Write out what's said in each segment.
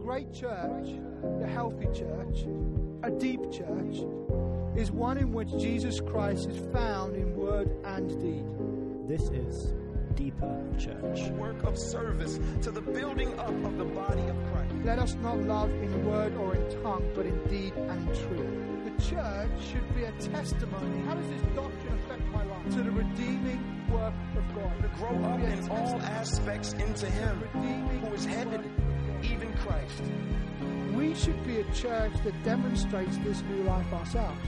great church, a healthy church, a deep church, is one in which Jesus Christ is found in word and deed. This is Deeper Church. Work of service to the building up of the body of Christ. Let us not love in word or in tongue, but in deed and in truth. The church should be a testimony. How does this doctrine affect my life? To the redeeming work of God. To grow up in all aspects into Him who is headed, even Christ. We should be a church that demonstrates this new life ourselves.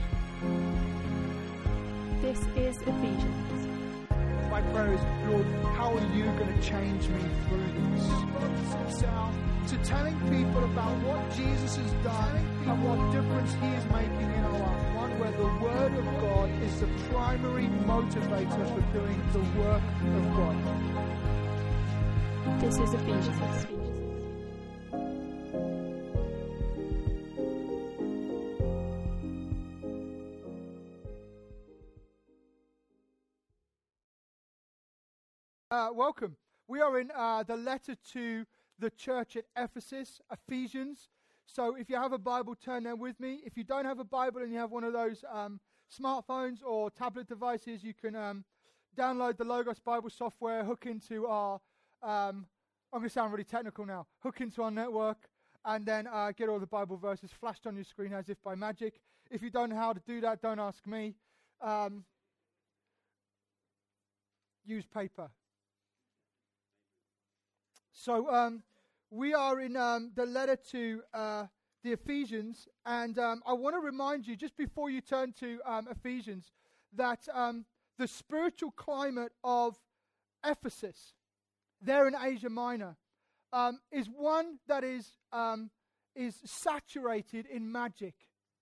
This is Ephesians. My prayer is, Lord, how are you going to change me through this? Focus himself to telling people about what Jesus has done and what difference he is making in our life. One where the Word of God is the primary motivator for doing the work of God. This is Ephesians. Welcome. We are in the letter to the church at Ephesus, Ephesians. So if you have a Bible, turn there with me. If you don't have a Bible and you have one of those smartphones or tablet devices, you can download the Logos Bible software, hook into our, I'm going to sound really technical now, hook into our network, and then get all the Bible verses flashed on your screen as if by magic. If you don't know how to do that, don't ask me. Use paper. So we are in the letter to the Ephesians, and I want to remind you, just before you turn to Ephesians, that the spiritual climate of Ephesus, there in Asia Minor, is one that is saturated in magic.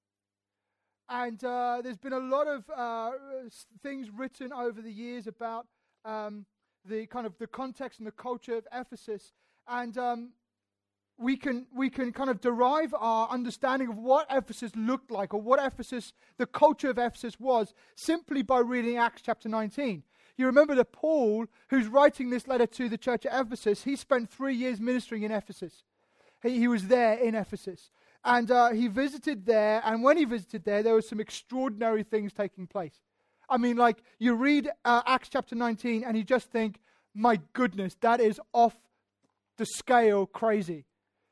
And there's been a lot of things written over the years about the kind of the context and the culture of Ephesus, and we can kind of derive our understanding of what Ephesus looked like, or what the culture of Ephesus was, simply by reading Acts chapter 19. You remember that Paul, who's writing this letter to the church at Ephesus, he spent 3 years ministering in Ephesus. He was there in Ephesus, and he visited there, and when he visited there were some extraordinary things taking place. I mean, like, you read Acts chapter 19 and you just think, my goodness, that is off the scale crazy.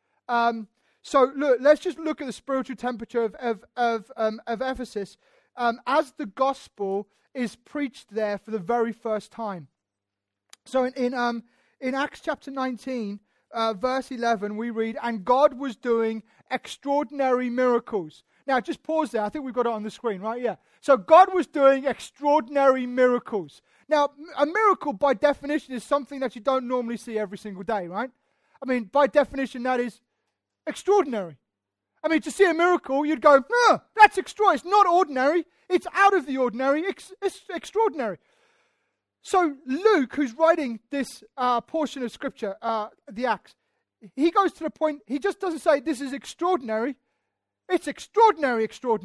So look, let's just look at the spiritual temperature of Ephesus as the gospel is preached there for the very first time. So in Acts chapter 19, verse 11, we read, "And God was doing extraordinary miracles." Now, just pause there. I think we've got it on the screen, right? Yeah. So God was doing extraordinary miracles. Now, a miracle, by definition, is something that you don't normally see every single day, right? I mean, by definition, that is extraordinary. I mean, to see a miracle, you'd go, no, that's extraordinary. It's not ordinary. It's out of the ordinary. It's extraordinary. So Luke, who's writing this portion of Scripture, the Acts, he goes to the point, he just doesn't say this is extraordinary. It's extraordinary.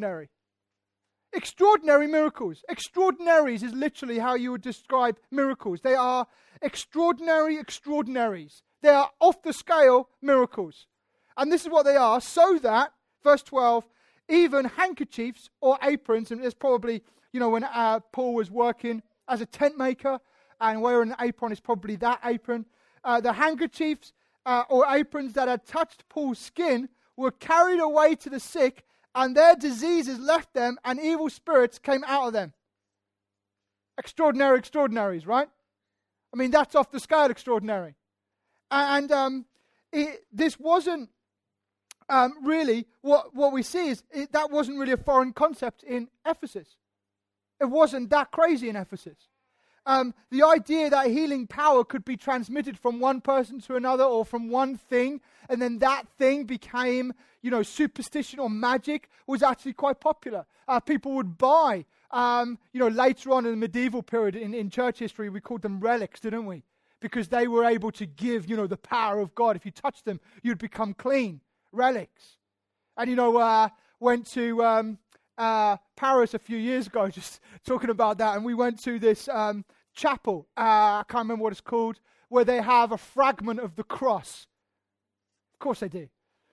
Extraordinary miracles. Extraordinaries is literally how you would describe miracles. They are extraordinaries. They are off the scale miracles. And this is what they are, so that, verse 12, even handkerchiefs or aprons, and there's probably, when Paul was working as a tent maker and wearing an apron is probably that apron, the handkerchiefs or aprons that had touched Paul's skin were carried away to the sick, and their diseases left them, and evil spirits came out of them. Extraordinaries, right? I mean, that's off the scale extraordinary. And this wasn't really, what we see is, that wasn't really a foreign concept in Ephesus. It wasn't that crazy in Ephesus. The idea that healing power could be transmitted from one person to another, or from one thing, and then that thing became, superstition or magic, was actually quite popular. People would buy, later on in the medieval period in church history, we called them relics, didn't we? Because they were able to give, the power of God. If you touch them, you'd become clean. Relics. And, went to Paris a few years ago, just talking about that, and we went to this chapel, I can't remember what it's called, where they have a fragment of the cross. Of course they do.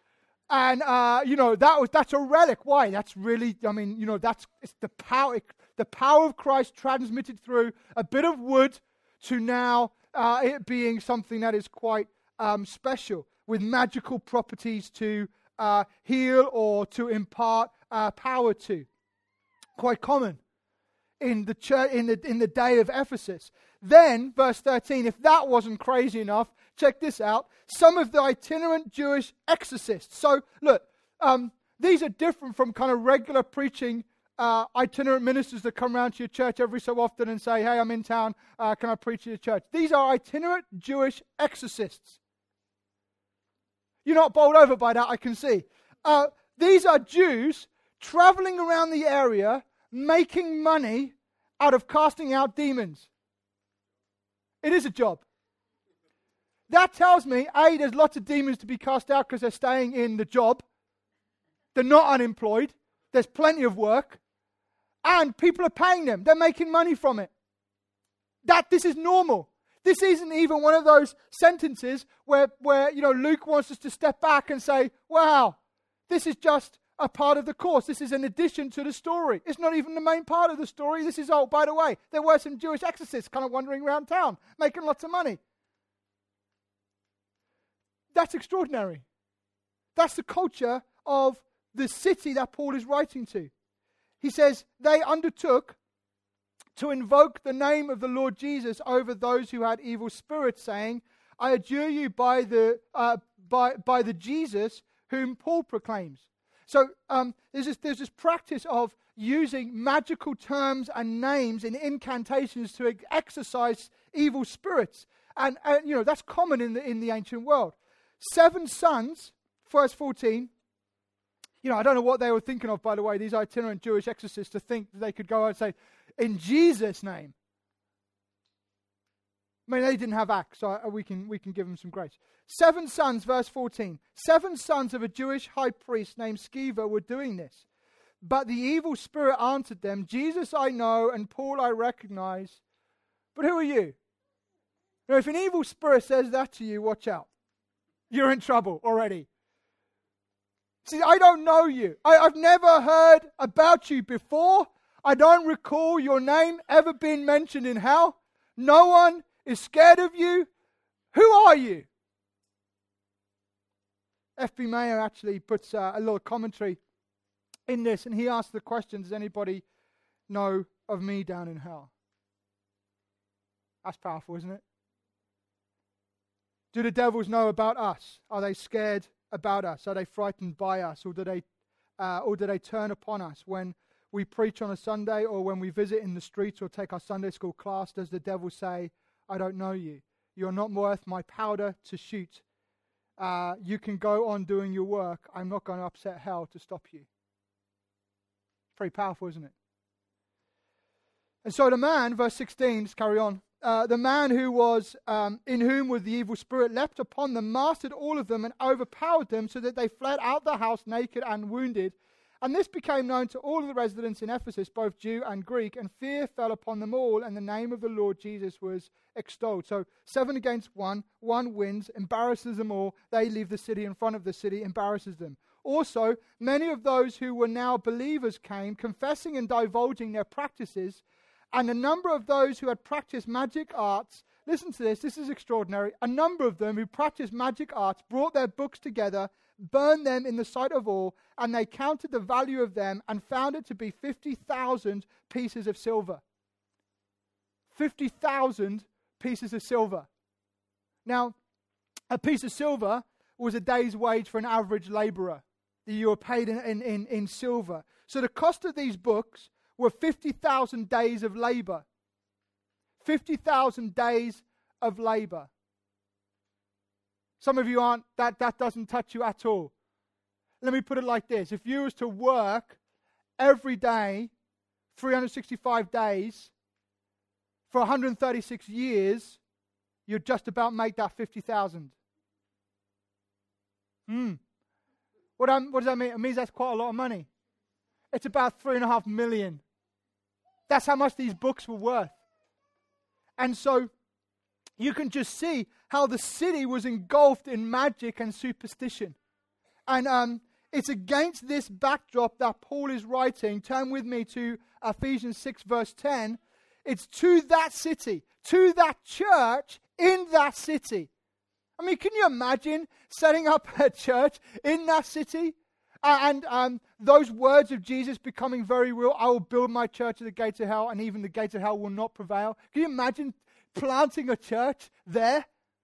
And, that's a relic. Why? That's really, it's the power of Christ transmitted through a bit of wood to now it being something that is quite special, with magical properties to heal or to impart power to. Quite common in the church in the day of Ephesus. Then, verse 13, if that wasn't crazy enough, check this out. Some of the itinerant Jewish exorcists. So, look, these are different from kind of regular preaching itinerant ministers that come around to your church every so often and say, hey, I'm in town, can I preach at your church? These are itinerant Jewish exorcists. You're not bowled over by that, I can see. These are Jews traveling around the area, making money out of casting out demons. It is a job. That tells me, A, there's lots of demons to be cast out because they're staying in the job. They're not unemployed. There's plenty of work. And people are paying them. They're making money from it. This is normal. This isn't even one of those sentences where Luke wants us to step back and say, wow, this is just a part of the course. This is an addition to the story. It's not even the main part of the story. This is, by the way, there were some Jewish exorcists kind of wandering around town, making lots of money. That's extraordinary. That's the culture of the city that Paul is writing to. He says, they undertook to invoke the name of the Lord Jesus over those who had evil spirits, saying, I adjure you by the Jesus whom Paul proclaims. So there's this practice of using magical terms and names in incantations to exorcise evil spirits, and that's common in the ancient world. 7 sons, verse 14. I don't know what they were thinking of, by the way, these itinerant Jewish exorcists, to think that they could go out and say, in Jesus' name. I mean, they didn't have acts, so we can give them some grace. 7 sons, verse 14. 7 sons of a Jewish high priest named Sceva were doing this. But the evil spirit answered them, Jesus I know, and Paul I recognize. But who are you? Now, if an evil spirit says that to you, watch out. You're in trouble already. See, I don't know you. I've never heard about you before. I don't recall your name ever being mentioned in hell. No one is scared of you. Who are you? F.B. Mayer actually puts a little commentary in this, and he asks the question, does anybody know of me down in hell? That's powerful, isn't it? Do the devils know about us? Are they scared about us? Are they frightened by us? Or do they turn upon us when we preach on a Sunday, or when we visit in the streets or take our Sunday school class? Does the devil say, I don't know you. You're not worth my powder to shoot. You can go on doing your work. I'm not going to upset hell to stop you. Pretty powerful, isn't it? And so the man, verse 16, let's carry on. The man who was in whom was the evil spirit leapt upon them, mastered all of them, and overpowered them, so that they fled out the house naked and wounded. And this became known to all of the residents in Ephesus, both Jew and Greek, and fear fell upon them all, and the name of the Lord Jesus was extolled. So 7 against 1, 1 wins, embarrasses them all. They leave the city in front of the city, embarrasses them. Also, many of those who were now believers came, confessing and divulging their practices, and a number of those who had practiced magic arts, listen to this is extraordinary, a number of them who practiced magic arts brought their books together, burned them in the sight of all, and they counted the value of them and found it to be 50,000 pieces of silver. 50,000 pieces of silver. Now, a piece of silver was a day's wage for an average laborer. You were paid in silver. So the cost of these books were 50,000 days of labor. 50,000 days of labor. Some of you aren't, that doesn't touch you at all. Let me put it like this. If you was to work every day, 365 days, for 136 years, you'd just about make that 50,000. What does that mean? It means that's quite a lot of money. It's about 3.5 million. That's how much these books were worth. And so you can just see how the city was engulfed in magic and superstition. And it's against this backdrop that Paul is writing. Turn with me to Ephesians 6 verse 10. It's to that city, to that church in that city. I mean, can you imagine setting up a church in that city? And those words of Jesus becoming very real. I will build my church at the gates of hell, and even the gates of hell will not prevail. Can you imagine planting a church there?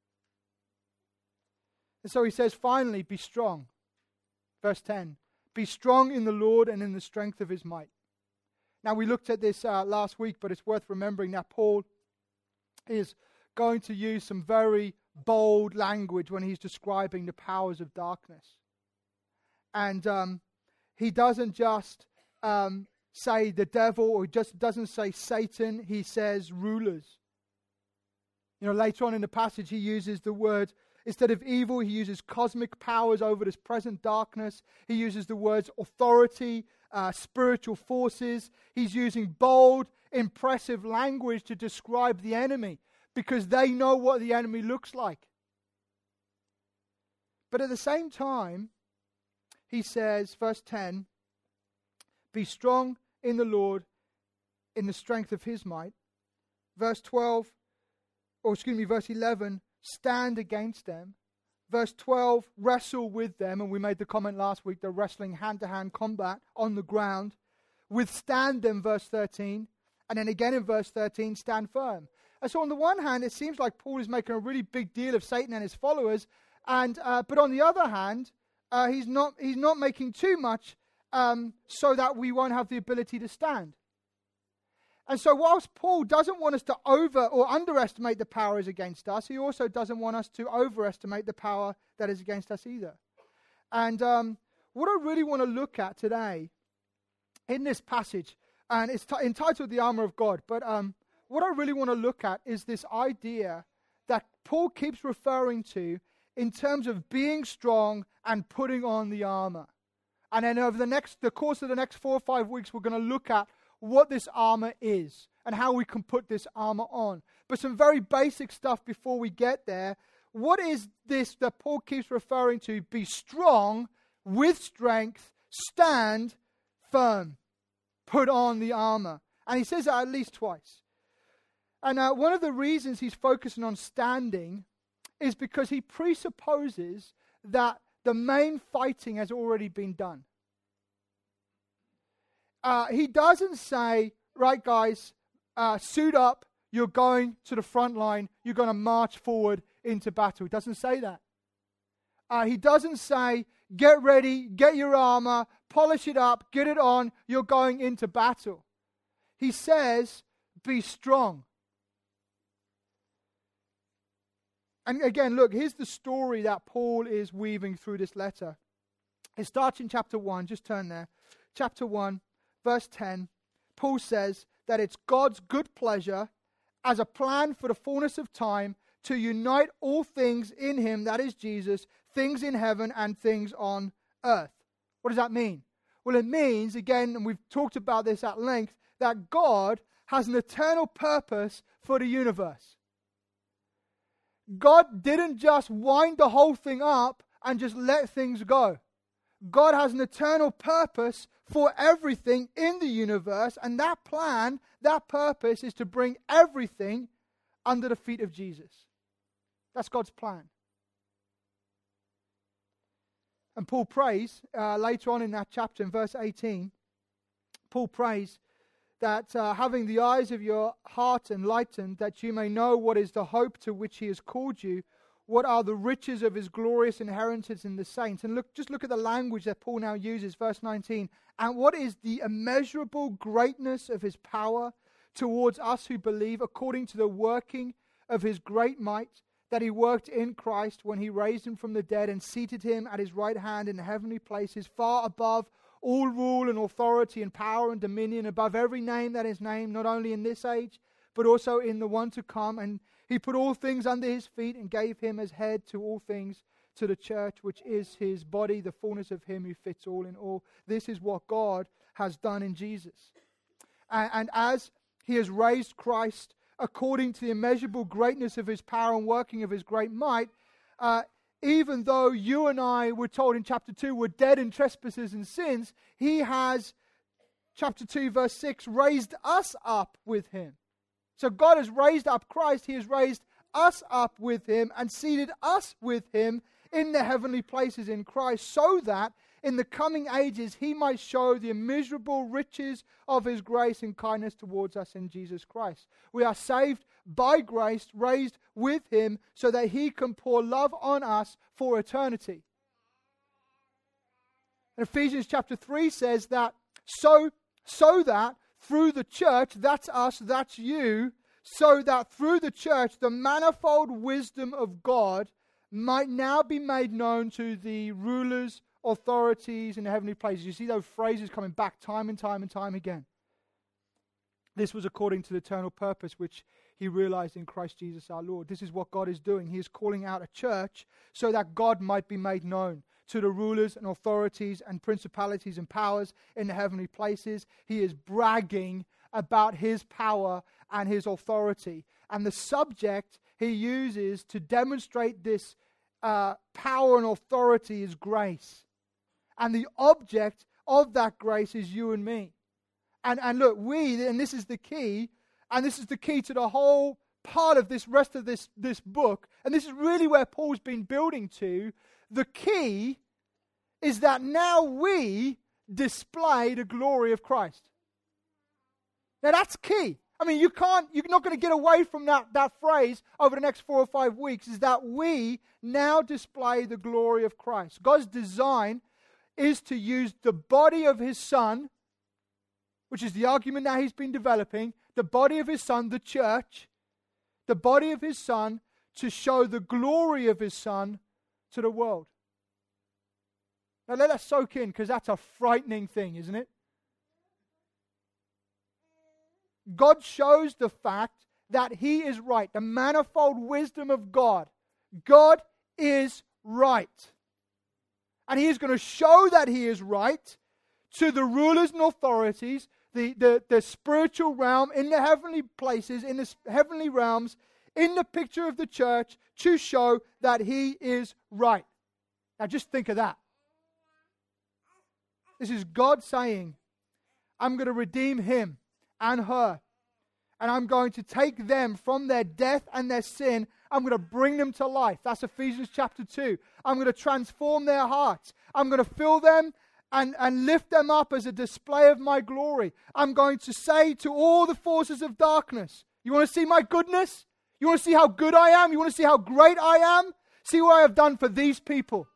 And so he says, finally, be strong. Verse 10, be strong in the Lord and in the strength of his might. Now, we looked at this last week, but it's worth remembering that Paul is going to use some very bold language when he's describing the powers of darkness. And he doesn't just say the devil, or he just doesn't say Satan, he says rulers. You know, later on in the passage, he uses the word, instead of evil, he uses cosmic powers over this present darkness. He uses the words authority, spiritual forces. He's using bold, impressive language to describe the enemy, because they know what the enemy looks like. But at the same time, he says, verse 10, be strong in the Lord, in the strength of his might. Verse 11, stand against them. Verse 12, wrestle with them. And we made the comment last week, they're wrestling hand-to-hand combat on the ground. Withstand them, verse 13. And then again in verse 13, stand firm. And so on the one hand, it seems like Paul is making a really big deal of Satan and his followers. And but on the other hand, he's not making too much so that we won't have the ability to stand. And so whilst Paul doesn't want us to over or underestimate the powers against us, he also doesn't want us to overestimate the power that is against us either. And what I really want to look at today in this passage, and it's entitled The Armor of God, but what I really want to look at is this idea that Paul keeps referring to in terms of being strong and putting on the armor. And then over the course of the next 4 or 5 weeks, we're going to look at what this armor is and how we can put this armor on. But some very basic stuff before we get there. What is this that Paul keeps referring to? Be strong, with strength, stand firm, put on the armor. And he says that at least twice. And one of the reasons he's focusing on standing is because he presupposes that the main fighting has already been done. He doesn't say, right guys, suit up, you're going to the front line, you're going to march forward into battle. He doesn't say that. He doesn't say, get ready, get your armor, polish it up, get it on, you're going into battle. He says, be strong. And again, look, here's the story that Paul is weaving through this letter. It starts in chapter 1, just turn there. Chapter 1, verse 10, Paul says that it's God's good pleasure as a plan for the fullness of time to unite all things in him, that is Jesus, things in heaven and things on earth. What does that mean? Well, it means, again, and we've talked about this at length, that God has an eternal purpose for the universe. God didn't just wind the whole thing up and just let things go. God has an eternal purpose for everything in the universe, and that plan, that purpose is to bring everything under the feet of Jesus. That's God's plan. And Paul prays, later on in that chapter, in verse 18, Paul prays that having the eyes of your heart enlightened, that you may know what is the hope to which he has called you, what are the riches of his glorious inheritance in the saints. And just look at the language that Paul now uses, verse 19. And what is the immeasurable greatness of his power towards us who believe, according to the working of his great might, that he worked in Christ when he raised him from the dead and seated him at his right hand in the heavenly places, far above all rule and authority and power and dominion, above every name that is named, not only in this age, but also in the one to come. And he put all things under his feet and gave him as head to all things to the church, which is his body, the fullness of him who fits all in all. This is what God has done in Jesus. And as he has raised Christ according to the immeasurable greatness of his power and working of his great might, even though you and I, were told in chapter 2, were dead in trespasses and sins, he has, chapter 2, verse 6, raised us up with him. So God has raised up Christ. He has raised us up with him and seated us with him in the heavenly places in Christ, so that in the coming ages he might show the immeasurable riches of his grace and kindness towards us in Jesus Christ. We are saved by grace, raised with him, so that he can pour love on us for eternity. And Ephesians chapter 3 says that so that through the church, that's us, that's you, so that through the church the manifold wisdom of God might now be made known to the rulers, authorities in the heavenly places. You see those phrases coming back time and time and time again. This was according to the eternal purpose which he realized in Christ Jesus our Lord. This is what God is doing. He is calling out a church so that God might be made known to the rulers and authorities and principalities and powers in the heavenly places. He is bragging about his power and his authority. And the subject he uses to demonstrate this power and authority is grace. And the object of that grace is you and me. And look, and this is the key, and this is the key to the whole part of this rest of this book, and this is really where Paul's been building to. The key is that now we display the glory of Christ. Now that's key. I mean, you're not going to get away from that phrase over the next 4 or 5 weeks, is that we now display the glory of Christ. God's design is to use the body of his Son, which is the argument that he's been developing, the body of his Son, the church, the body of his Son, to show the glory of his Son to the world. Now let that soak in, because that's a frightening thing, isn't it? God shows the fact that he is right. The manifold wisdom of God. God is right. And he is going to show that he is right to the rulers and authorities, the spiritual realm, in the heavenly places, in the heavenly realms, in the picture of the church, to show that he is right. Now just think of that. This is God saying, I'm going to redeem him and her. And I'm going to take them from their death and their sin. I'm going to bring them to life. That's Ephesians chapter 2. I'm going to transform their hearts. I'm going to fill them and lift them up as a display of my glory. I'm going to say to all the forces of darkness, you want to see my goodness? You want to see how good I am? You want to see how great I am? See what I have done for these people.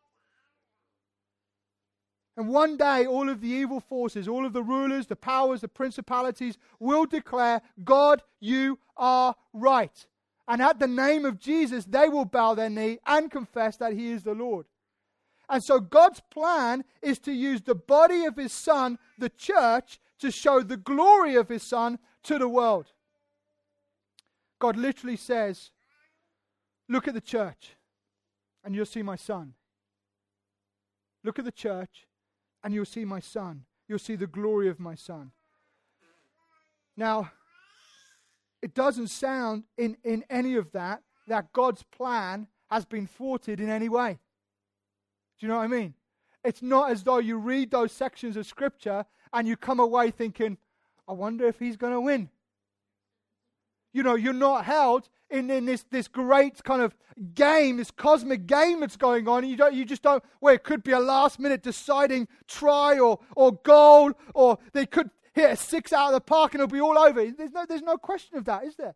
And one day, all of the evil forces, all of the rulers, the powers, the principalities will declare, God, you are right. And at the name of Jesus, they will bow their knee and confess that he is the Lord. And so God's plan is to use the body of his Son, the church, to show the glory of his Son to the world. God literally says, look at the church and you'll see my Son. Look at the church and you'll see my Son. You'll see the glory of my Son. Now, it doesn't sound in any of that God's plan has been thwarted in any way. Do you know what I mean? It's not as though you read those sections of Scripture and you come away thinking, I wonder if he's going to win. You know, you're not held in this great kind of game, this cosmic game that's going on. And you just don't, well, it could be a last minute deciding try or goal, or they could hit a 6 out of the park and it'll be all over. There's no question of that, is there?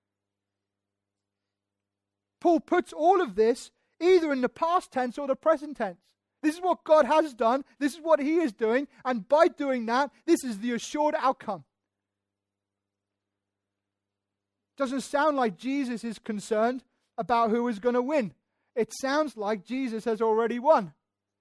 Paul puts all of this either in the past tense or the present tense. This is what God has done. This is what he is doing. And by doing that, this is the assured outcome. Doesn't sound like Jesus is concerned about who is going to win. It sounds like Jesus has already won.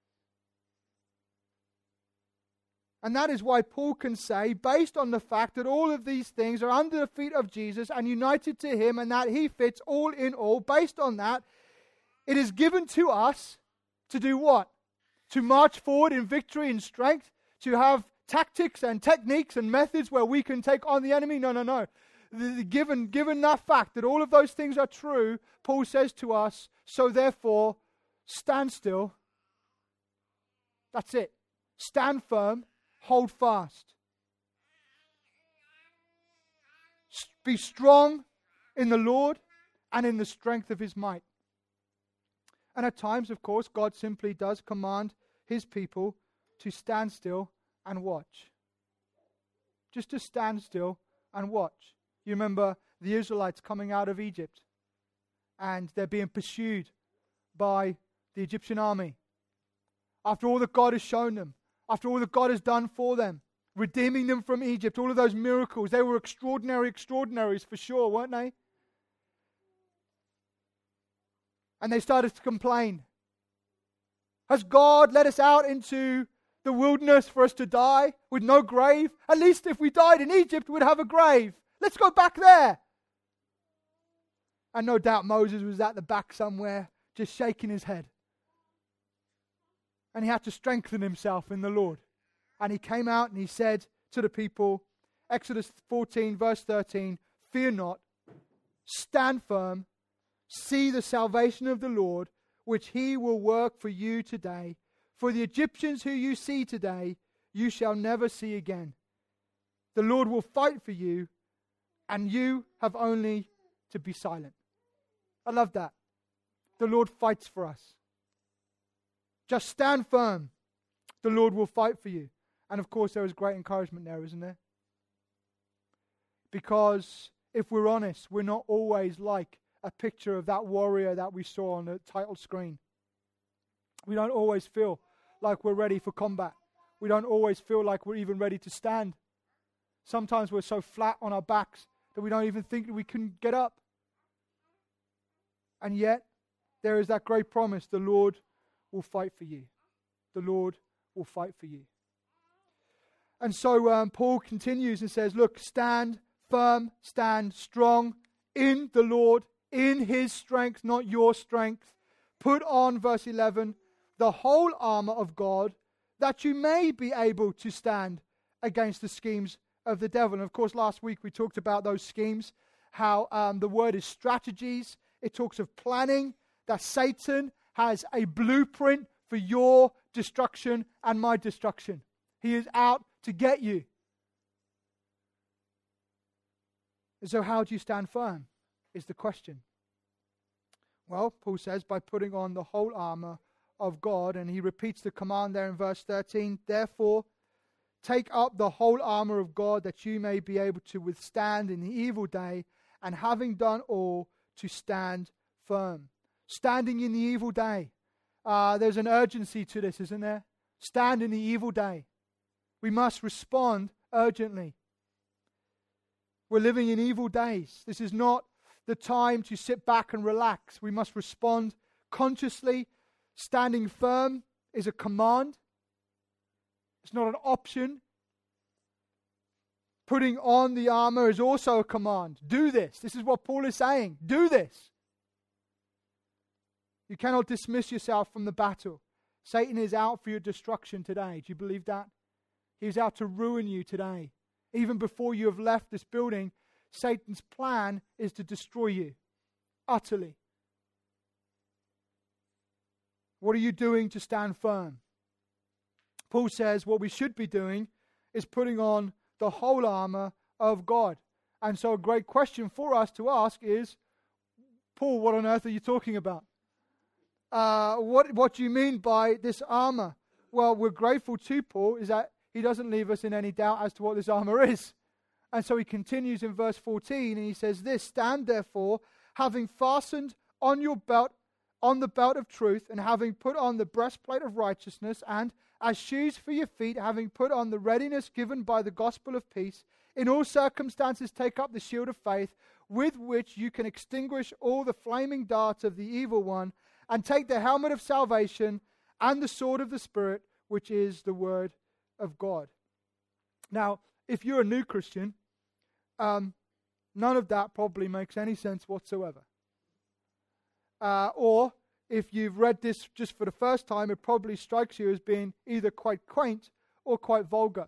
And that is why Paul can say, based on the fact that all of these things are under the feet of Jesus and united to him, and that he fits all in all, based on that, it is given to us to do what? To march forward in victory and strength, to have tactics and techniques and methods where we can take on the enemy? No. Given that fact that all of those things are true, Paul says to us, so therefore, stand still. That's it. Stand firm, hold fast. Be strong in the Lord and in the strength of his might. And at times, of course, God simply does command his people to stand still and watch. Just to stand still and watch. You remember the Israelites coming out of Egypt and they're being pursued by the Egyptian army. After all that God has shown them, after all that God has done for them, redeeming them from Egypt, all of those miracles, they were extraordinaries for sure, weren't they? And they started to complain. Has God let us out into the wilderness for us to die with no grave? At least if we died in Egypt, we'd have a grave. Let's go back there. And no doubt Moses was at the back somewhere, just shaking his head. And he had to strengthen himself in the Lord. And he came out and he said to the people, Exodus 14 verse 13, fear not, stand firm, see the salvation of the Lord, which he will work for you today. For the Egyptians who you see today, you shall never see again. The Lord will fight for you, and you have only to be silent. I love that. The Lord fights for us. Just stand firm. The Lord will fight for you. And of course, there is great encouragement there, isn't there? Because if we're honest, we're not always like a picture of that warrior that we saw on the title screen. We don't always feel like we're ready for combat. We don't always feel like we're even ready to stand. Sometimes we're so flat on our backs that we don't even think that we can get up. And yet, there is that great promise, the Lord will fight for you. The Lord will fight for you. And so Paul continues and says, look, stand firm, stand strong in the Lord, in his strength, not your strength. Put on, verse 11, the whole armor of God, that you may be able to stand against the schemes of the devil. And of course, last week we talked about those schemes, how the word is strategies. It talks of planning, that Satan has a blueprint for your destruction and my destruction. He is out to get you. And so how do you stand firm is the question. Well, Paul says by putting on the whole armor of God, and he repeats the command there in verse 13, therefore take up the whole armor of God that you may be able to withstand in the evil day, and having done all, to stand firm. Standing in the evil day. There's an urgency to this, isn't there? Stand in the evil day. We must respond urgently. We're living in evil days. This is not the time to sit back and relax. We must respond consciously. Standing firm is a command. It's not an option. Putting on the armor is also a command. Do this. This is what Paul is saying. Do this. You cannot dismiss yourself from the battle. Satan is out for your destruction today. Do you believe that? He's out to ruin you today. Even before you have left this building, Satan's plan is to destroy you utterly. What are you doing to stand firm? Paul says what we should be doing is putting on the whole armor of God. And so a great question for us to ask is, Paul, what on earth are you talking about? What do you mean by this armor? Well, we're grateful to Paul is that he doesn't leave us in any doubt as to what this armor is. And so he continues in verse 14 and he says this, stand therefore, having fastened on your belt, on the belt of truth, and having put on the breastplate of righteousness, and as shoes for your feet, having put on the readiness given by the gospel of peace, in all circumstances take up the shield of faith, with which you can extinguish all the flaming darts of the evil one, and take the helmet of salvation and the sword of the Spirit, which is the word of God. Now, if you're a new Christian, none of that probably makes any sense whatsoever. Or if you've read this just for the first time, it probably strikes you as being either quite quaint or quite vulgar.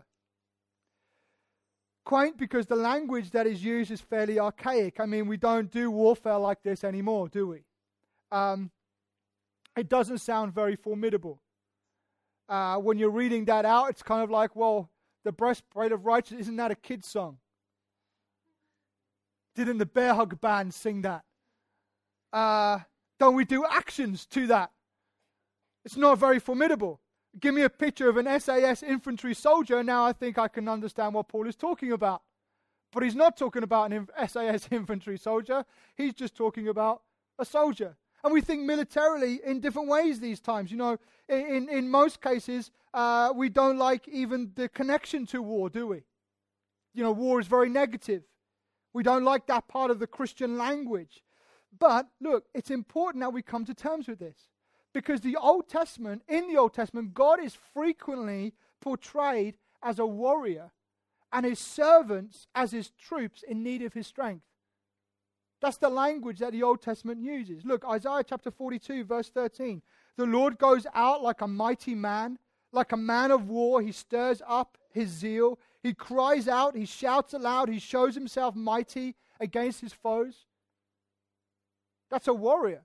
Quaint because the language that is used is fairly archaic. I mean, we don't do warfare like this anymore, do we? it doesn't sound very formidable. When you're reading that out, it's kind of like, well, the breastplate of righteousness, isn't that a kid's song? Didn't the Bear Hug Band sing that? Don't we do actions to that? It's not very formidable. Give me a picture of an SAS infantry soldier, now I think I can understand what Paul is talking about. But he's not talking about an SAS infantry soldier. He's just talking about a soldier. And we think militarily in different ways these times. You know, in most cases, we don't like even the connection to war, do we? You know, war is very negative. We don't like that part of the Christian language. But look, it's important that we come to terms with this. Because in the Old Testament, God is frequently portrayed as a warrior and his servants as his troops in need of his strength. That's the language that the Old Testament uses. Look, Isaiah chapter 42, verse 13. The Lord goes out like a mighty man, like a man of war. He stirs up his zeal. He cries out, he shouts aloud, he shows himself mighty against his foes. That's a warrior.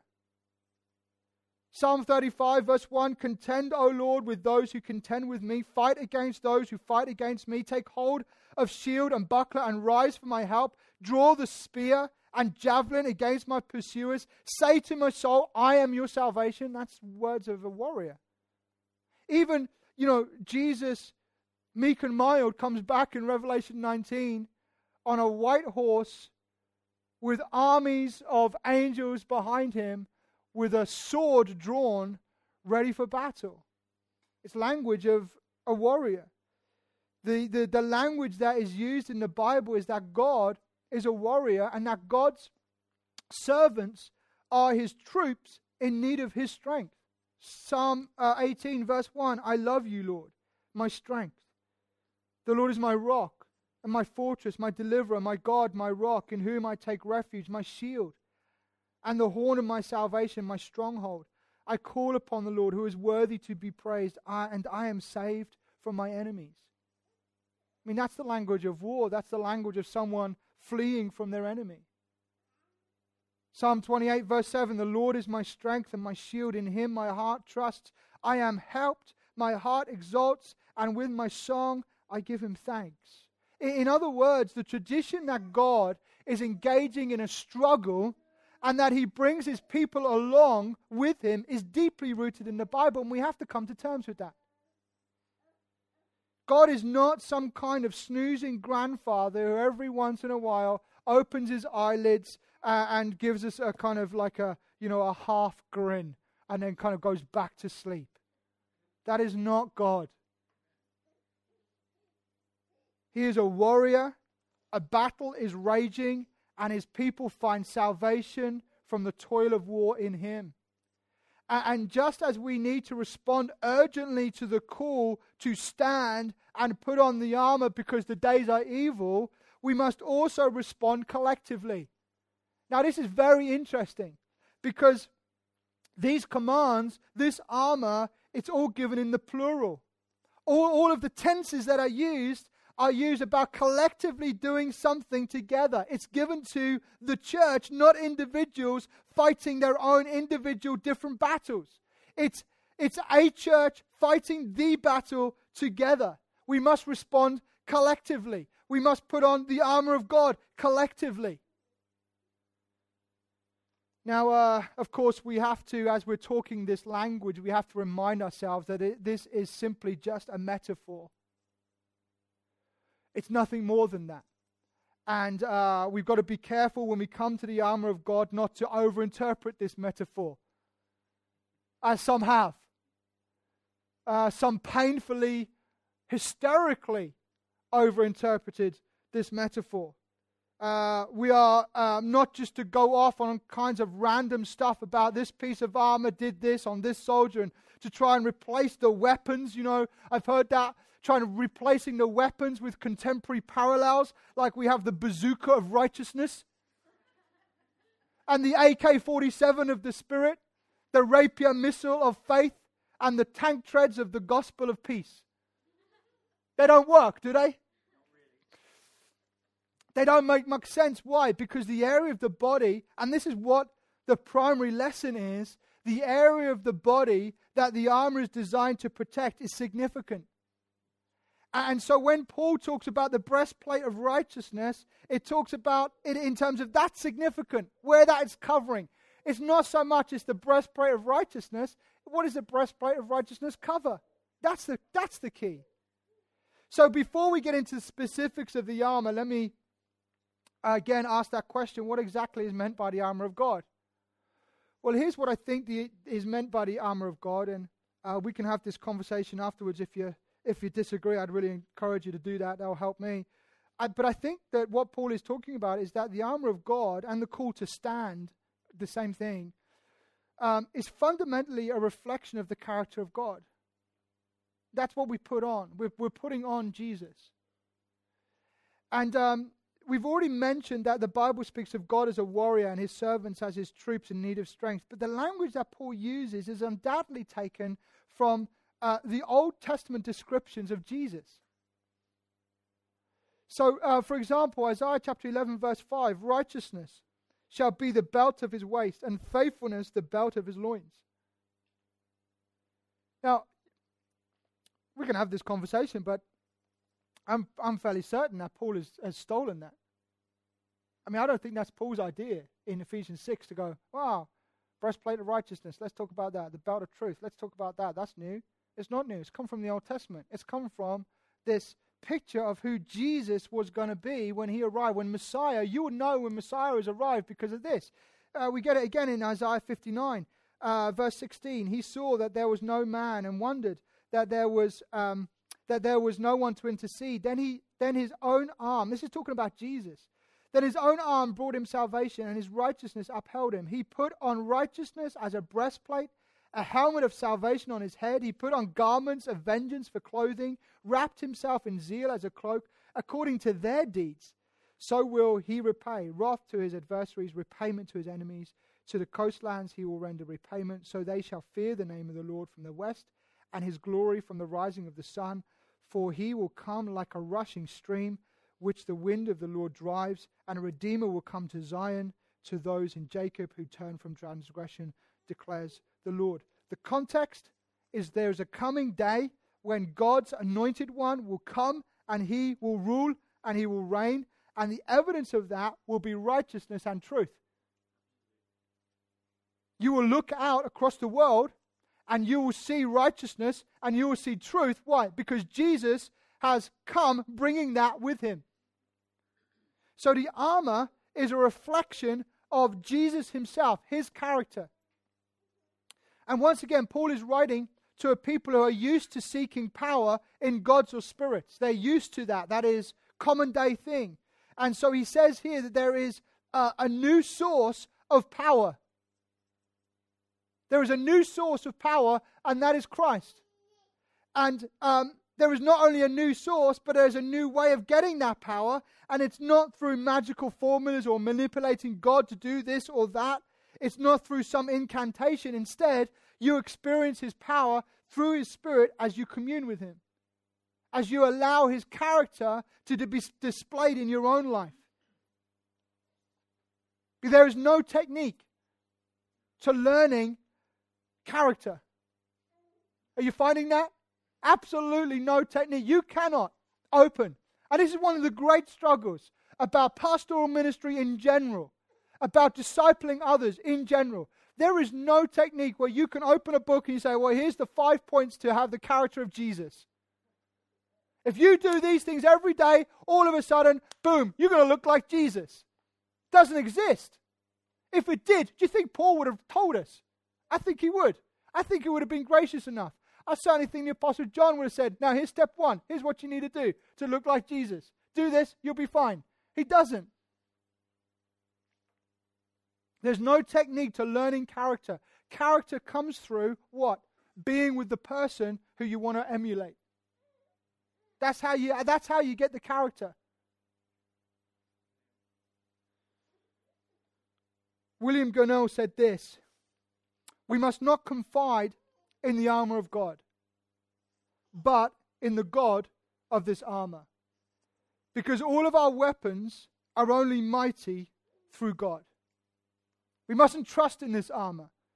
Psalm 35 verse 1, contend, O Lord, with those who contend with me. Fight against those who fight against me. Take hold of shield and buckler and rise for my help. Draw the spear and javelin against my pursuers. Say to my soul, I am your salvation. That's words of a warrior. Even, Jesus, meek and mild, comes back in Revelation 19 on a white horse with armies of angels behind him, with a sword drawn, ready for battle. It's language of a warrior. The language that is used in the Bible is that God is a warrior and that God's servants are his troops in need of his strength. Psalm 18 verse 1, I love you, Lord, my strength. The Lord is my rock and my fortress, my deliverer, my God, my rock, in whom I take refuge, my shield, and the horn of my salvation, my stronghold. I call upon the Lord, who is worthy to be praised, and I am saved from my enemies. I mean, that's the language of war. That's the language of someone fleeing from their enemy. Psalm 28 verse 7, the Lord is my strength and my shield. In him my heart trusts. I am helped. My heart exalts, and with my song I give him thanks. In other words, the tradition that God is engaging in a struggle and that he brings his people along with him is deeply rooted in the Bible, and we have to come to terms with that. God is not some kind of snoozing grandfather who every once in a while opens his eyelids and gives us a kind of like a half grin and then kind of goes back to sleep. That is not God. He is a warrior. A battle is raging, and his people find salvation from the toil of war in him. And just as we need to respond urgently to the call to stand and put on the armor because the days are evil, we must also respond collectively. Now, this is very interesting because these commands, this armor, it's all given in the plural. All of the tenses that are used about collectively doing something together. It's given to the church, not individuals fighting their own individual different battles. It's a church fighting the battle together. We must respond collectively. We must put on the armor of God collectively. Now, of course, we have to, as we're talking this language, we have to remind ourselves that this is simply just a metaphor. It's nothing more than that. And we've got to be careful when we come to the armor of God not to overinterpret this metaphor, as some have. Some painfully, hysterically overinterpreted this metaphor. We are not just to go off on kinds of random stuff about this piece of armor did this on this soldier and to try and replace the weapons. I've heard that. Replacing the weapons with contemporary parallels, like we have the bazooka of righteousness and the AK-47 of the Spirit, the rapier missile of faith, and the tank treads of the gospel of peace. They don't work, do they? They don't make much sense. Why? Because the area of the body, and this is what the primary lesson is, the area of the body that the armor is designed to protect is significant. And so when Paul talks about the breastplate of righteousness, it talks about it in terms of that's significant, where that is covering. It's not so much as the breastplate of righteousness. What does the breastplate of righteousness cover? That's the key. So before we get into the specifics of the armor, let me again ask that question: what exactly is meant by the armor of God? Well, here's what I think is meant by the armor of God, and we can have this conversation afterwards. If you disagree, I'd really encourage you to do that. That'll help me. But I think that what Paul is talking about is that the armor of God and the call to stand, the same thing, is fundamentally a reflection of the character of God. That's what we put on. We're putting on Jesus. And we've already mentioned that the Bible speaks of God as a warrior and his servants as his troops in need of strength. But the language that Paul uses is undoubtedly taken from the Old Testament descriptions of Jesus. So, for example, Isaiah chapter 11, verse 5, righteousness shall be the belt of his waist, and faithfulness the belt of his loins. Now, we can have this conversation, but I'm fairly certain that Paul has stolen that. I mean, I don't think that's Paul's idea in Ephesians 6 to go, wow, breastplate of righteousness, let's talk about that. The belt of truth, let's talk about that. That's new. It's not new. It's come from the Old Testament. It's come from this picture of who Jesus was going to be when he arrived. When Messiah, you will know when Messiah has arrived because of this. We get it again in Isaiah 59, verse 16. He saw that there was no man and wondered that there was no one to intercede. Then his own arm, this is talking about Jesus, then his own arm brought him salvation, and his righteousness upheld him. He put on righteousness as a breastplate, a helmet of salvation on his head. He put on garments of vengeance for clothing, wrapped himself in zeal as a cloak, according to their deeds. So will he repay wrath to his adversaries, repayment to his enemies. To the coastlands he will render repayment, so they shall fear the name of the Lord from the west, and his glory from the rising of the sun. For he will come like a rushing stream, which the wind of the Lord drives, and a redeemer will come to Zion, to those in Jacob who turn from transgression, declares the Lord. The context is there's a coming day when God's anointed one will come and he will rule and he will reign, and the evidence of that will be righteousness and truth. You will look out across the world and you will see righteousness and you will see truth. Why? Because Jesus has come bringing that with him. So the armor is a reflection of Jesus himself, his character. And once again, Paul is writing to a people who are used to seeking power in gods or spirits. They're used to that. That is common day thing. And so he says here that there is a new source of power. There is a new source of power, and that is Christ. And there is not only a new source, but there's a new way of getting that power. And it's not through magical formulas or manipulating God to do this or that. It's not through some incantation. Instead, you experience his power through his Spirit as you commune with him, as you allow his character to be displayed in your own life. There is no technique to learning character. Are you finding that? Absolutely no technique. You cannot open. And this is one of the great struggles about pastoral ministry in general, about discipling others in general. There is no technique where you can open a book and you say, well, here's the 5 points to have the character of Jesus. If you do these things every day, all of a sudden, boom, you're going to look like Jesus. It doesn't exist. If it did, do you think Paul would have told us? I think he would. I think he would have been gracious enough. I certainly think the Apostle John would have said, now here's step 1. Here's what you need to do to look like Jesus. Do this, you'll be fine. He doesn't. There's no technique to learning character. Character comes through what? Being with the person who you want to emulate. That's how you get the character. William Gurnall said this: we must not confide in the armor of God, but in the God of this armor. Because all of our weapons are only mighty through God. We mustn't trust in this armor,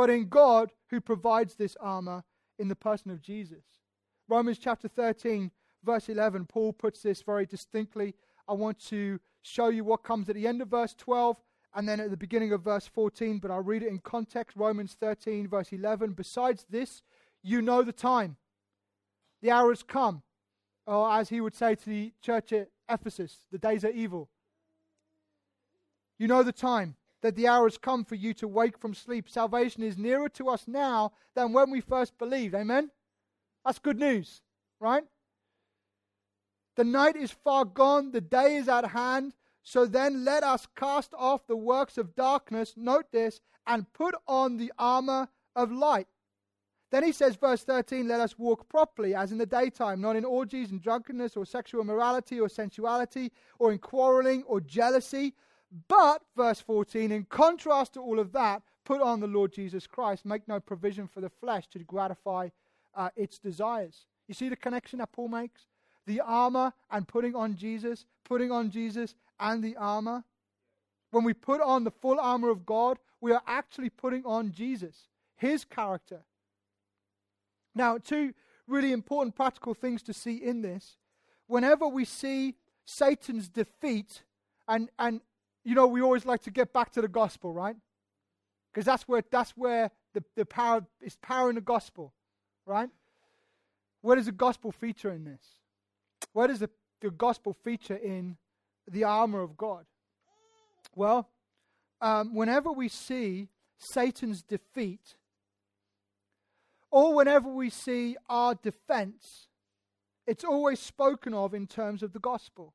but in God who provides this armor in the person of Jesus. Romans chapter 13, verse 11, Paul puts this very distinctly. I want to show you what comes at the end of verse 12 and then at the beginning of verse 14, but I'll read it in context. Romans 13, verse 11. Besides this, you know the time. The hour has come. Or as he would say to the church at Ephesus, the days are evil. You know the time, that the hour has come for you to wake from sleep. Salvation is nearer to us now than when we first believed. Amen? That's good news, right? The night is far gone, the day is at hand. So then let us cast off the works of darkness, note this, and put on the armor of light. Then he says, verse 13, let us walk properly as in the daytime, not in orgies and drunkenness or sexual immorality or sensuality or in quarreling or jealousy. But, verse 14, in contrast to all of that, put on the Lord Jesus Christ. Make no provision for the flesh to gratify its desires. You see the connection that Paul makes? The armor and putting on Jesus and the armor. When we put on the full armor of God, we are actually putting on Jesus, his character. Now, two really important practical things to see in this. Whenever we see Satan's defeat, and you know, we always like to get back to the gospel, right? Because that's where the power is, power in the gospel, right? Where does the gospel feature in this? Where does the gospel feature in the armor of God? Well, whenever we see Satan's defeat, or whenever we see our defense, it's always spoken of in terms of the gospel.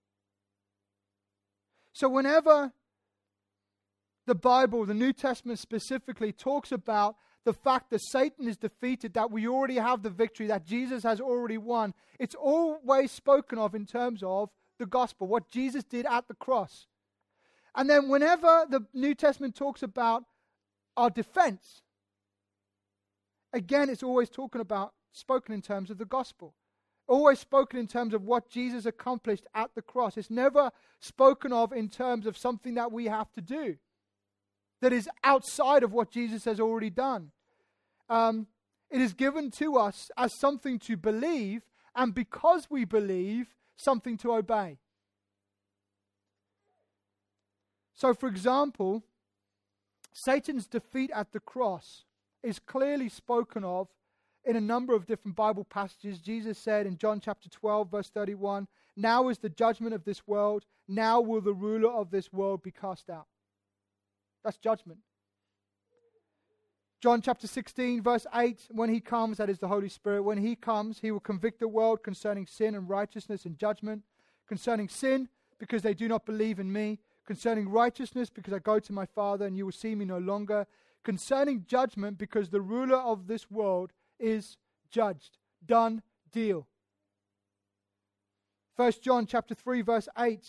So whenever the Bible, the New Testament specifically, talks about the fact that Satan is defeated, that we already have the victory, that Jesus has already won, it's always spoken of in terms of the gospel, what Jesus did at the cross. And then whenever the New Testament talks about our defense, again, it's always spoken in terms of the gospel. Always spoken in terms of what Jesus accomplished at the cross. It's never spoken of in terms of something that we have to do, that is outside of what Jesus has already done. It is given to us as something to believe, and because we believe, something to obey. So, for example, Satan's defeat at the cross is clearly spoken of in a number of different Bible passages. Jesus said in John chapter 12, verse 31, now is the judgment of this world. Now will the ruler of this world be cast out. That's judgment. John chapter 16, verse 8, when he comes, that is the Holy Spirit, when he comes, he will convict the world concerning sin and righteousness and judgment. Concerning sin, because they do not believe in me. Concerning righteousness, because I go to my Father and you will see me no longer. Concerning judgment, because the ruler of this world is judged. Done deal. 1 John chapter 3, verse 8.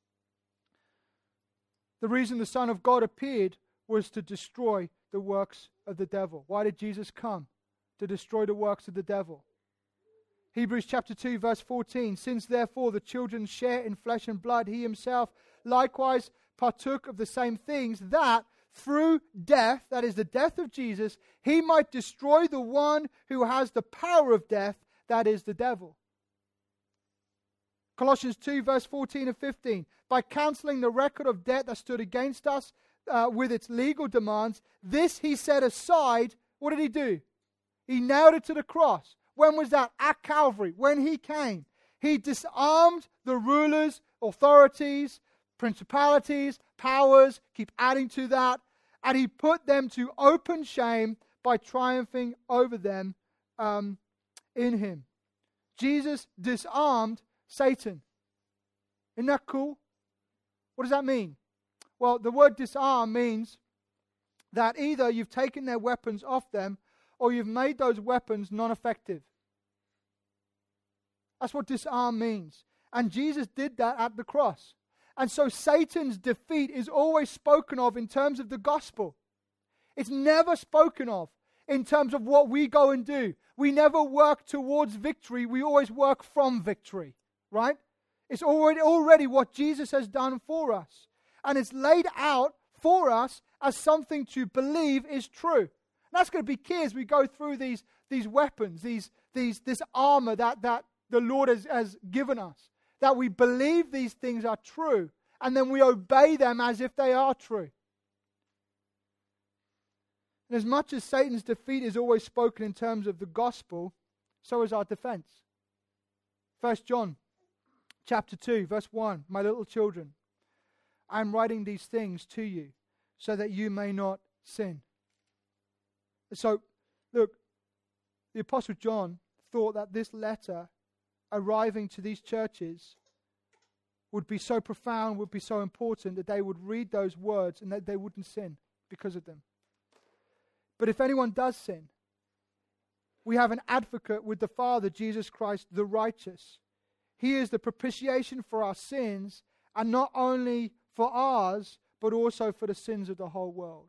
The reason the Son of God appeared was to destroy the works of the devil. Why did Jesus come? To destroy the works of the devil. Hebrews chapter 2, verse 14. Since therefore the children share in flesh and blood, he himself likewise partook of the same things, that through death, that is the death of Jesus, he might destroy the one who has the power of death, that is the devil. Colossians 2, verse 14 and 15. By cancelling the record of debt that stood against us with its legal demands, this he set aside. What did he do? He nailed it to the cross. When was that? At Calvary, when he came. He disarmed the rulers, authorities, principalities, powers, keep adding to that, and he put them to open shame by triumphing over them in him. Jesus disarmed Satan. Isn't that cool? What does that mean? Well, the word disarm means that either you've taken their weapons off them or you've made those weapons non-effective. That's what disarm means. And Jesus did that at the cross. And so Satan's defeat is always spoken of in terms of the gospel. It's never spoken of in terms of what we go and do. We never work towards victory. We always work from victory, right? It's already what Jesus has done for us. And it's laid out for us as something to believe is true. And that's going to be key as we go through these weapons, this armor that the Lord has given us. That we believe these things are true, and then we obey them as if they are true. And as much as Satan's defeat is always spoken in terms of the gospel, so is our defense. 1 John chapter 2, verse 1, my little children, I am writing these things to you so that you may not sin. So, look, the Apostle John thought that this letter arriving to these churches would be so profound, would be so important that they would read those words and that they wouldn't sin because of them. But if anyone does sin, we have an advocate with the Father, Jesus Christ, the righteous. He is the propitiation for our sins, and not only for ours, but also for the sins of the whole world.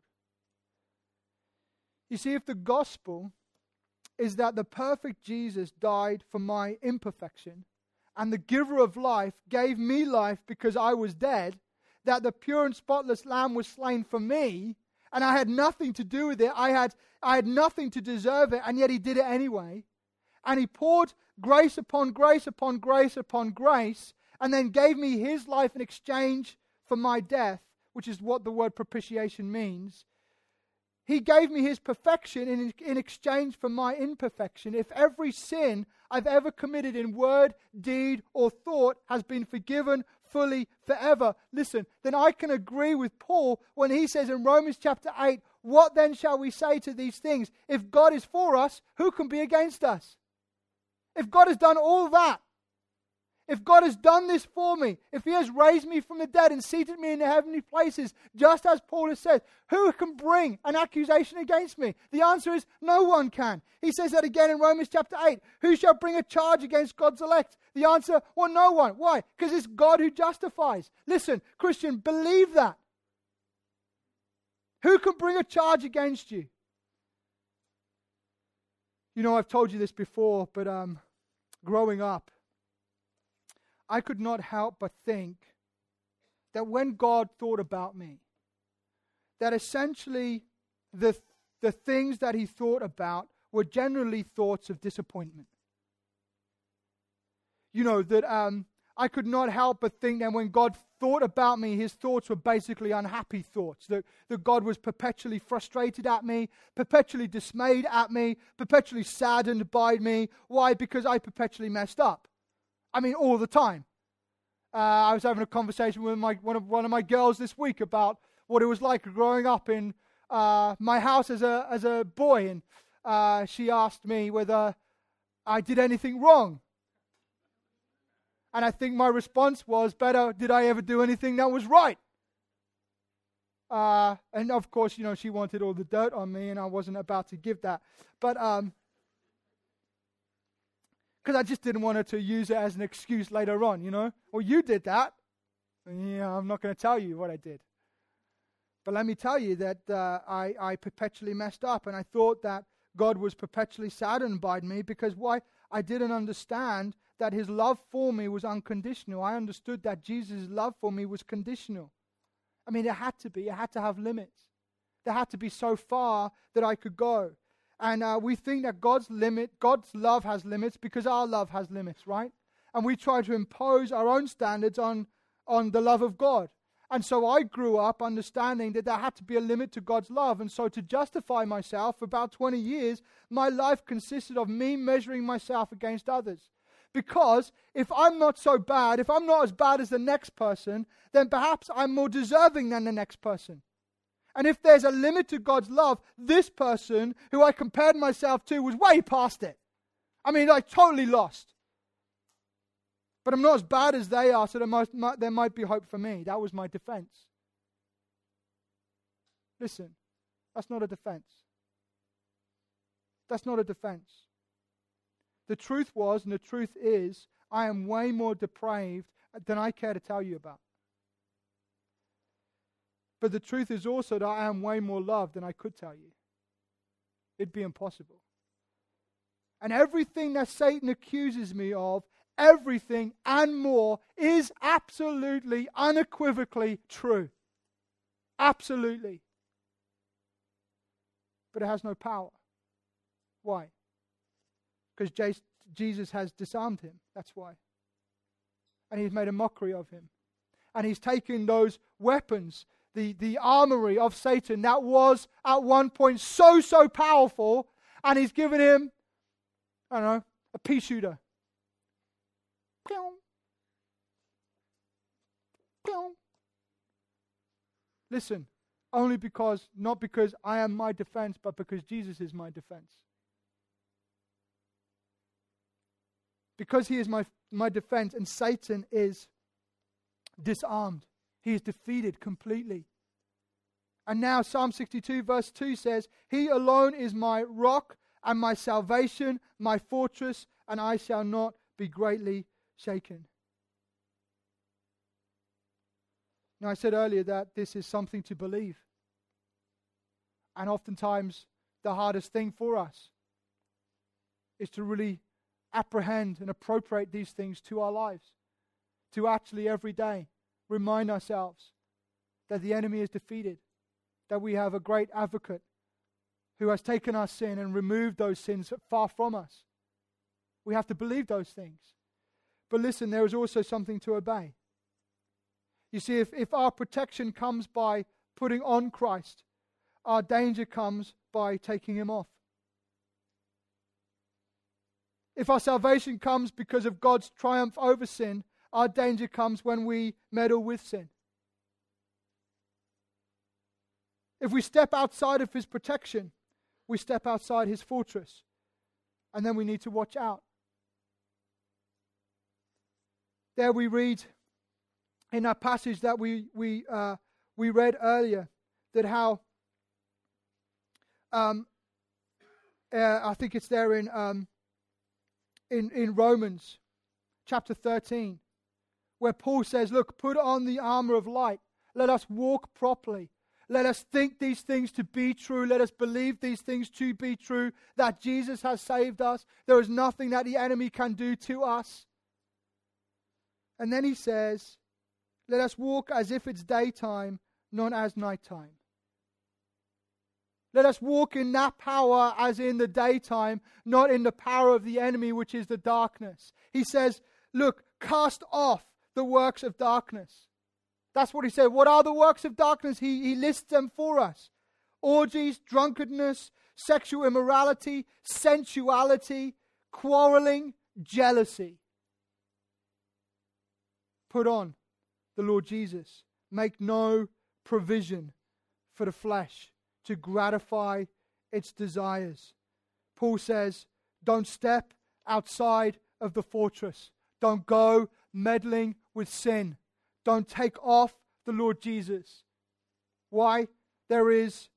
You see, if the gospel is that the perfect Jesus died for my imperfection, and the giver of life gave me life because I was dead, that the pure and spotless Lamb was slain for me, and I had nothing to do with it, I had nothing to deserve it, and yet he did it anyway. And he poured grace upon grace upon grace upon grace, and then gave me his life in exchange for my death, which is what the word propitiation means. He gave me his perfection in exchange for my imperfection. If every sin I've ever committed in word, deed, or thought has been forgiven fully forever, listen, then I can agree with Paul when he says in Romans chapter 8, what then shall we say to these things? If God is for us, who can be against us? If God has done all that, if God has done this for me, if he has raised me from the dead and seated me in the heavenly places, just as Paul has said, who can bring an accusation against me? The answer is no one can. He says that again in Romans chapter 8. Who shall bring a charge against God's elect? The answer, well, no one. Why? Because it's God who justifies. Listen, Christian, believe that. Who can bring a charge against you? You know, I've told you this before, but growing up, I could not help but think that when God thought about me, that essentially the things that he thought about were generally thoughts of disappointment. You know, that I could not help but think that when God thought about me, his thoughts were basically unhappy thoughts. That God was perpetually frustrated at me, perpetually dismayed at me, perpetually saddened by me. Why? Because I perpetually messed up. I mean, all the time. I was having a conversation with one of my girls this week about what it was like growing up in my house as a boy, and she asked me whether I did anything wrong. And I think my response was, better, did I ever do anything that was right? And of course, you know, she wanted all the dirt on me, and I wasn't about to give that. But because I just didn't want her to use it as an excuse later on, you know. Well, you did that. Yeah, I'm not going to tell you what I did. But let me tell you that I perpetually messed up, and I thought that God was perpetually saddened by me because why? I didn't understand that his love for me was unconditional. I understood that Jesus' love for me was conditional. I mean, it had to be. It had to have limits. There had to be so far that I could go. And we think that God's love has limits because our love has limits, right? And we try to impose our own standards on the love of God. And so I grew up understanding that there had to be a limit to God's love. And so to justify myself for about 20 years, my life consisted of me measuring myself against others. Because if I'm not so bad, if I'm not as bad as the next person, then perhaps I'm more deserving than the next person. And if there's a limit to God's love, this person who I compared myself to was way past it. I mean, like totally lost. But I'm not as bad as they are, so there might be hope for me. That was my defense. Listen, that's not a defense. That's not a defense. The truth was, and the truth is, I am way more depraved than I care to tell you about. But the truth is also that I am way more loved than I could tell you. It'd be impossible. And everything that Satan accuses me of, everything and more, is absolutely, unequivocally true. Absolutely. but it has no power. Why? Because Jesus has disarmed him. That's why. And he's made a mockery of him. And he's taken those weapons, the armory of Satan that was at one point so powerful, and he's given him, I don't know, a pea shooter. Listen, not because I am my defense, but because Jesus is my defense. Because he is my defense, and Satan is disarmed. He is defeated completely. And now Psalm 62 verse 2 says, He alone is my rock and my salvation, my fortress, and I shall not be greatly shaken. Now, I said earlier that this is something to believe. And oftentimes, the hardest thing for us is to really apprehend and appropriate these things to our lives. To actually every day remind ourselves that the enemy is defeated, that we have a great advocate who has taken our sin and removed those sins far from us. We have to believe those things. But listen, there is also something to obey. You see, if our protection comes by putting on Christ, our danger comes by taking him off. If our salvation comes because of God's triumph over sin, our danger comes when we meddle with sin. If we step outside of his protection, we step outside his fortress. And then we need to watch out. There we read in our passage that we read earlier, that how I think it's there in Romans chapter 13, where Paul says, look, put on the armor of light. Let us walk properly. Let us think these things to be true. Let us believe these things to be true, that Jesus has saved us. There is nothing that the enemy can do to us. And then he says, let us walk as if it's daytime, not as nighttime. Let us walk in that power as in the daytime, not in the power of the enemy, which is the darkness. He says, look, cast off the works of darkness. That's what he said. What are the works of darkness? He lists them for us. Orgies, drunkenness, sexual immorality, sensuality, quarreling, jealousy. Put on the Lord Jesus. Make no provision for the flesh to gratify its desires. Paul says, don't step outside of the fortress. Don't go meddling with sin. Don't take off the Lord Jesus. Why? There is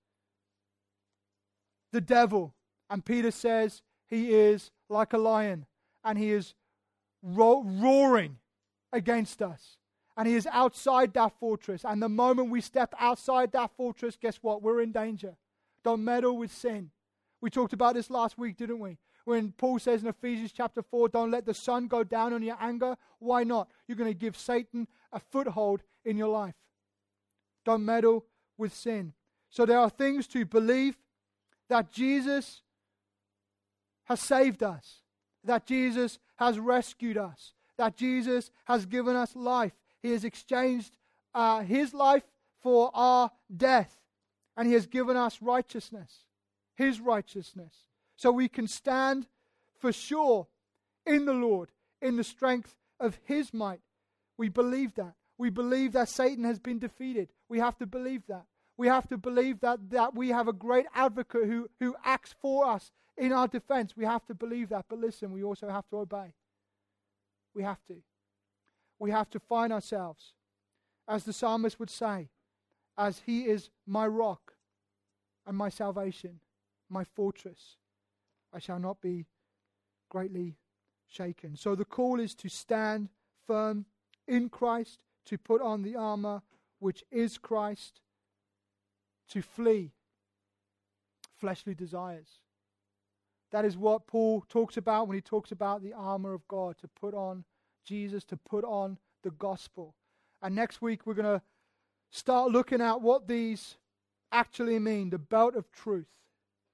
the devil. And Peter says he is like a lion. And he is roaring against us. And he is outside that fortress. And the moment we step outside that fortress, guess what? We're in danger. Don't meddle with sin. We talked about this last week, didn't we? When Paul says in Ephesians chapter 4, don't let the sun go down on your anger. Why not? You're going to give Satan a foothold in your life. Don't meddle with sin. So there are things to believe, that Jesus has saved us, that Jesus has rescued us, that Jesus has given us life. He has exchanged his life for our death, and he has given us righteousness, his righteousness. So we can stand for sure in the Lord, in the strength of his might. We believe that. We believe that Satan has been defeated. We have to believe that. We have to believe that we have a great advocate who acts for us in our defense. We have to believe that. But listen, we also have to obey. We have to. We have to find ourselves, as the psalmist would say, as he is my rock and my salvation, my fortress. I shall not be greatly shaken. So the call is to stand firm in Christ, to put on the armor which is Christ, to flee fleshly desires. That is what Paul talks about when he talks about the armor of God, to put on Jesus, to put on the gospel. And next week we're going to start looking at what these actually mean, the belt of truth.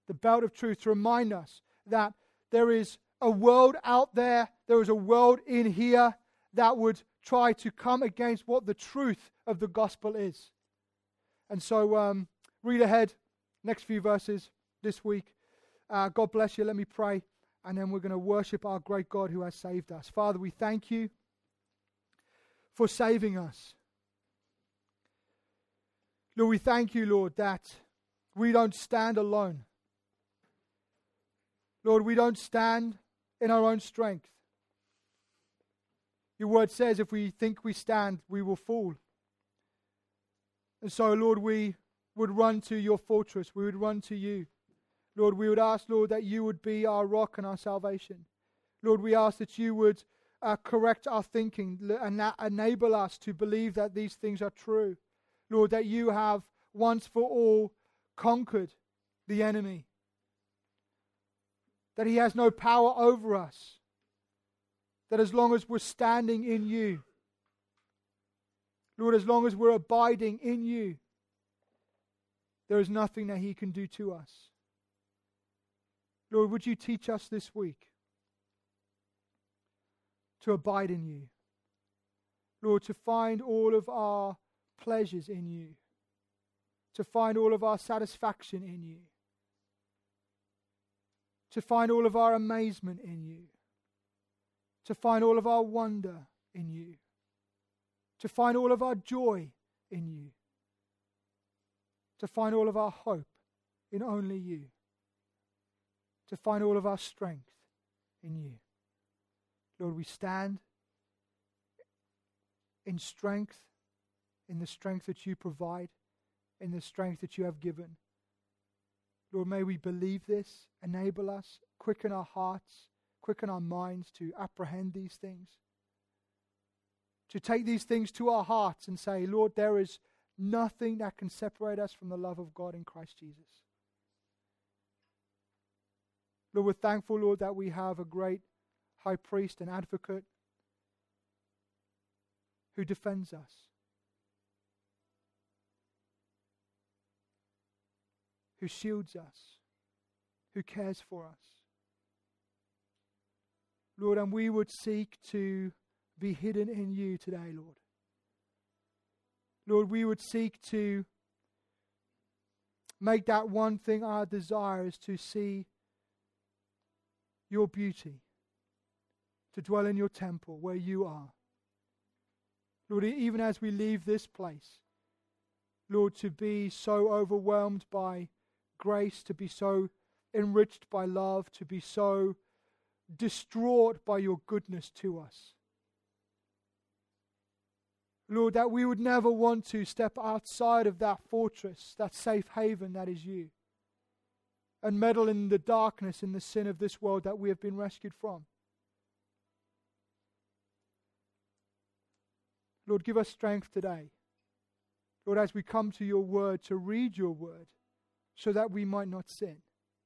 the belt of truth, to remind us that there is a world out there, there is a world in here that would try to come against what the truth of the gospel is. And so read ahead, next few verses this week. God bless you. Let me pray. And then we're going to worship our great God who has saved us. Father, we thank you for saving us. Lord, we thank you, Lord, that we don't stand alone. Lord, we don't stand in our own strength. Your word says if we think we stand, we will fall. And so, Lord, we would run to your fortress. We would run to you. Lord, we would ask, Lord, that you would be our rock and our salvation. Lord, we ask that you would correct our thinking and enable us to believe that these things are true. Lord, that you have once for all conquered the enemy. That he has no power over us. That as long as we're standing in you, Lord, as long as we're abiding in you, there is nothing that he can do to us. Lord, would you teach us this week to abide in you? Lord, to find all of our pleasures in you. To find all of our satisfaction in you. To find all of our amazement in you. To find all of our wonder in you. To find all of our joy in you. To find all of our hope in only you. To find all of our strength in you. Lord, we stand in strength, in the strength that you provide, in the strength that you have given. Lord, may we believe this, enable us, quicken our hearts, quicken our minds to apprehend these things. To take these things to our hearts and say, Lord, there is nothing that can separate us from the love of God in Christ Jesus. Lord, we're thankful, Lord, that we have a great high priest and advocate who defends us, who shields us, who cares for us. Lord, and we would seek to be hidden in you today, Lord. Lord, we would seek to make that one thing our desire is to see your beauty, to dwell in your temple where you are. Lord, even as we leave this place, Lord, to be so overwhelmed by grace, to be so enriched by love, to be so distraught by your goodness to us. Lord, that we would never want to step outside of that fortress, that safe haven that is you, and meddle in the darkness and the sin of this world that we have been rescued from. Lord, give us strength today. Lord, as we come to your word, to read your word, so that we might not sin.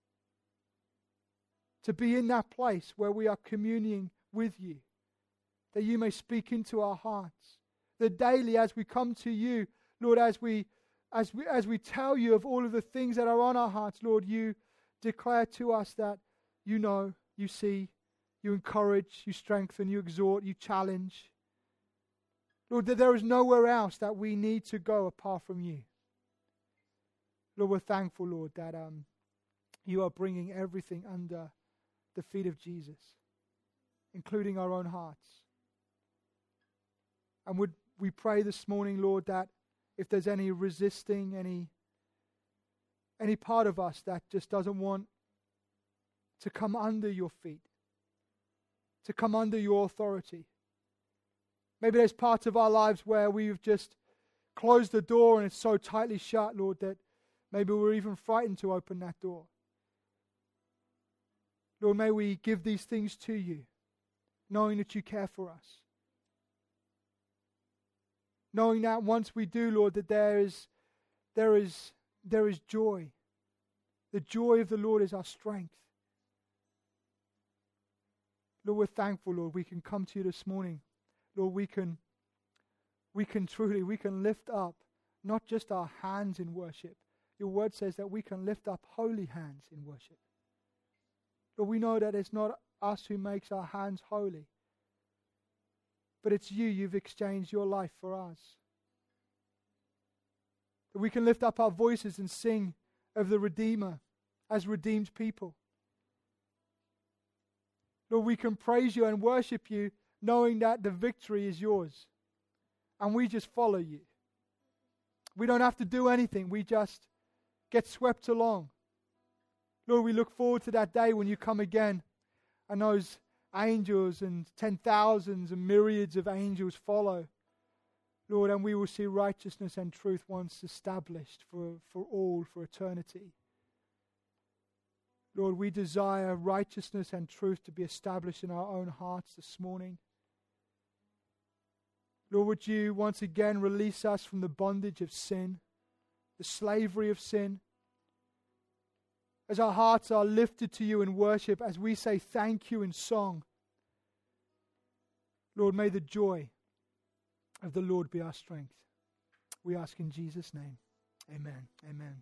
To be in that place where we are communing with you, that you may speak into our hearts. That daily as we come to you, Lord, as we tell you of all of the things that are on our hearts, Lord, you declare to us that you know, you see, you encourage, you strengthen, you exhort, you challenge. Lord, that there is nowhere else that we need to go apart from you. Lord, we're thankful, Lord, that you are bringing everything under the feet of Jesus, including our own hearts. And would we pray this morning, Lord, that if there's any resisting, any part of us that just doesn't want to come under your feet, to come under your authority. Maybe there's parts of our lives where we've just closed the door and it's so tightly shut, Lord, that maybe we're even frightened to open that door. Lord, may we give these things to you, knowing that you care for us. Knowing that once we do, Lord, that there is joy. The joy of the Lord is our strength. Lord, we're thankful, Lord, we can come to you this morning. Lord, we can lift up not just our hands in worship, your word says that we can lift up holy hands in worship. Lord, we know that it's not us who makes our hands holy, but it's you. You've exchanged your life for us. That we can lift up our voices and sing of the Redeemer as redeemed people. Lord, we can praise you and worship you knowing that the victory is yours. And we just follow you. We don't have to do anything. We just get swept along. Lord, we look forward to that day when you come again and those angels and 10,000s and myriads of angels follow. Lord, and we will see righteousness and truth once established for all, for eternity. Lord, we desire righteousness and truth to be established in our own hearts this morning. Lord, would you once again release us from the bondage of sin, the slavery of sin? As our hearts are lifted to you in worship, as we say thank you in song, Lord, may the joy of the Lord be our strength. We ask in Jesus' name. Amen. Amen.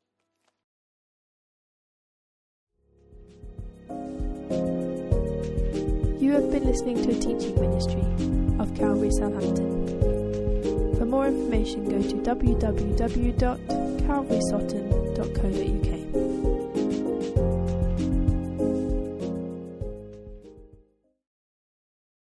You have been listening to a teaching ministry of Calvary Southampton. For more information, go to www.calvarysutton.co.uk.